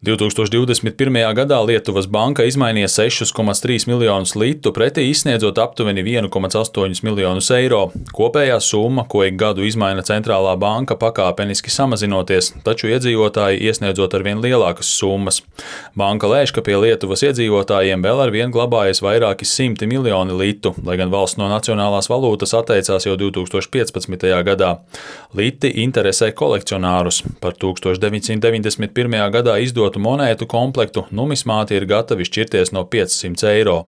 2021. gadā Lietuvas banka izmainīja 6,3 miljonus litu pretī izsniedzot aptuveni 1,8 miljonus eiro. Kopējā summa, ko ik gadu izmaina centrālā banka, pakāpeniski samazinoties, taču iedzīvotāji iesniedzot arvien lielākas summas. Banka lēš, ka pie Lietuvas iedzīvotājiem vēl arvien glabājas vairāki simti miljoni litu, lai gan valsts no nacionālās valūtas atteicās jau 2015. gadā. Liti interesē kolekcionārus. Par 1991. gadā izdotu monētu komplektu numismāti ir gatavi šķirties no 500 eiro.